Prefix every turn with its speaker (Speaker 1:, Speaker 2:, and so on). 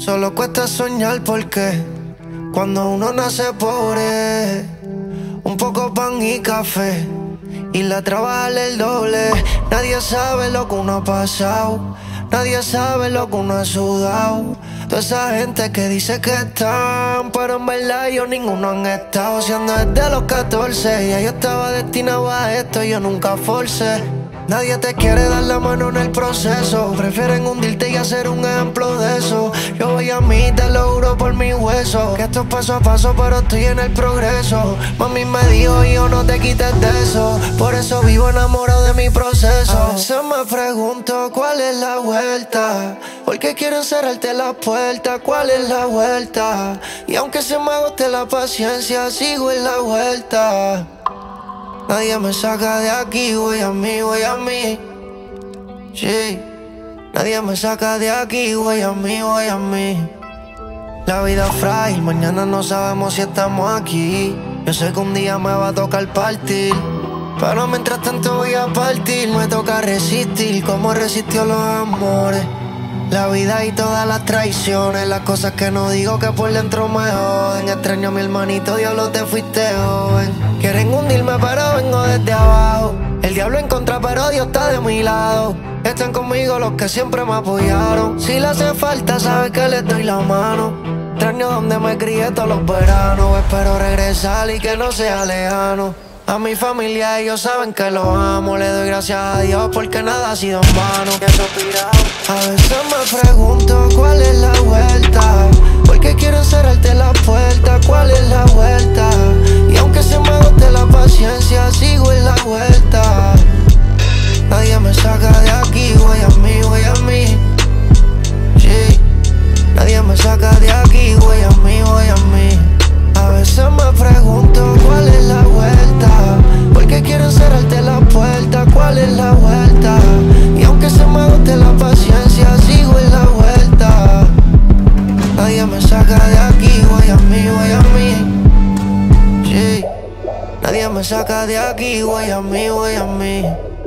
Speaker 1: Solo cuesta soñar porque cuando uno nace pobre, un poco pan y café y la trabaja el doble. Nadie sabe lo que uno ha pasado, nadie sabe lo que uno ha sudado. Toda esa gente que dice que están, pero en verdad ellos ninguno han estado. Siendo desde los 14, ya yo estaba destinado a esto y yo nunca forcé. Nadie te quiere dar la mano en el proceso, prefieren hundirte y hacer un ejemplo de eso. Yo voy a mí, te lo juro por mi hueso, que esto es paso a paso pero estoy en el progreso. Mami me dijo, hijo, no te quites de eso, por eso vivo enamorado de mi proceso. A veces me pregunto cuál es la vuelta, porque quieren cerrarte la puerta, cuál es la vuelta. Y aunque se me agote la paciencia, sigo en la vuelta. Nadie me saca de aquí, voy a mí, voy a mí. Sí, nadie me saca de aquí, voy a mí, voy a mí. La vida es frágil, mañana no sabemos si estamos aquí. Yo sé que un día me va a tocar partir, pero mientras tanto voy a partir. Me toca resistir, como resistió los amores, la vida y todas las traiciones, las cosas que no digo que por dentro me joden. Extraño a mi hermanito, diablo, te fuiste joven. Quieren hundirme pero vengo desde abajo, el diablo en contra pero Dios está de mi lado. Están conmigo los que siempre me apoyaron, si le hace falta sabes que les doy la mano. Extraño donde me crié todos los veranos, espero regresar y que no sea lejano. A mi familia ellos saben que los amo, le doy gracias a Dios porque nada ha sido en vano. A veces me pregunto cuál es la vuelta, porque quieren cerrarte la puerta, cuál es la vuelta. Y aunque se me agote la paciencia, sigo en la vuelta. Nadie me saca de aquí, voy a mí, voy a mí. Sí, nadie me saca de aquí, voy a mí, voy a mí. A veces me pregunto cuál es la vuelta, porque quieren cerrarte la puerta, cuál es la vuelta. Y aunque se me agote la paciencia, sigo en la vuelta. Nadie me saca de aquí, voy a mí, voy a mí. Sí, nadie me saca de aquí, voy a mí, voy a mí.